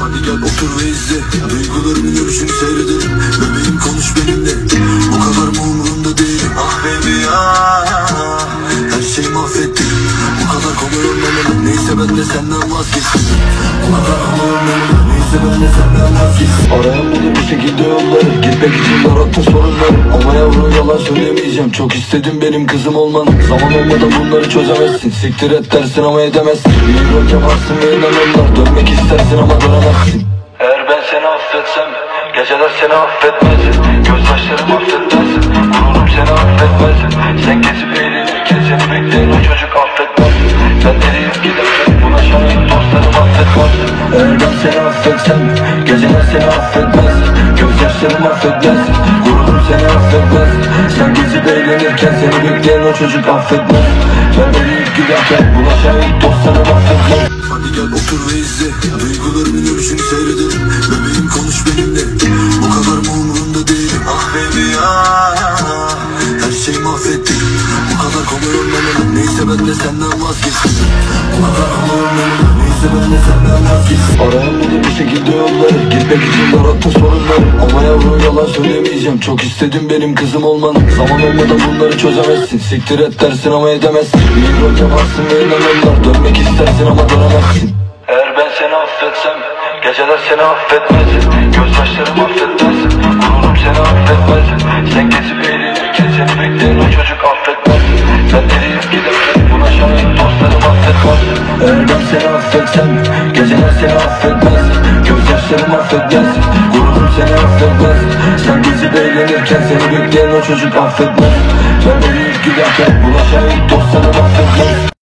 Hadi gel otur ve izle, duygularımın görüşünü seyredelim. Bebeğim konuş benimle, bu kadar mı umurumda değilim. Ah baby ah, her şeyi mahvettin. Bu kadar kolay olmamalı, neyse ben de senden vazgeçtim. Bu kadar kolay olmamalı, neyse ben de senden vazgeçtim. Arayamadım bir şekilde yolları, gitmek için yarattın sorunları. Ama yavrum yalan söylemeyeceğim, çok istedim benim kızım olmanı. Zaman olmadan bunları çözemezsin, siktir et dersin ama edemezsin. Bir rol yaparsın ve inanırlar, dönmek istersin ama dönemezsin. Eğer ben seni affetsem, geceler seni affetmezsin. Gözyaşlarım affetmezsin, gururum seni affetmezsin. Sen kesip eğlenirken seni bekleyen o çocuk affetmezsin. Sen eriyip giderken buna şahit dostlarım affetmezsin. Eğer ben seni affetsem, geceler seni affetmezsin. Gözyaşlarım affetmezsin, gururum seni affetmezsin. Sen kesip eğlenirken seni bekleyen o çocuk affetmezsin. Ben eriyip giderken buna şahit dostlarım affetmezsin. Hadi gel otur ve izle, duygularımın görüşünü seyredelim. Bebeğim konuş benimle, bu kadar mı umurumda değilim. Ah baby ah, her şeyi mahvettin. Bu kadar kolay olmamalı, neyse ben de senden vazgeçtim. Bu kadar kolay olmamalı, neyse ben de senden vazgeçtim. Arayamadım bir şekilde yolları, gitmek için yarattın sorunları. Ama yavrum yalan söylemeyeceğim, çok istedim benim kızım olmanı. Zaman olmadan bunları çözemezsin, siktir et dersin ama edemezsin. Bir rol yaparsın ve inanırlar, dönmek istersin ama dönemezsin. Eğer ben seni affetsem, geceler seni affetmezsin. Gözyaşlarım affetmezsin, gururum seni affetmezsin. Sen kesip eğlenirken seni bekleyen o çocuk affetmezsin. Sen eriyip giderken buna şahit dostlarım affetmezsin. Eğer ben seni affetsem, geceler seni affetmezsin. Gözyaşlarım affetmezsin, gururum seni affetmezsin. Sen kesip eğlenirken seni bekleyen o çocuk affetmezsin. Ben eriyip giderken buna şahit dostlarım affetmezsin.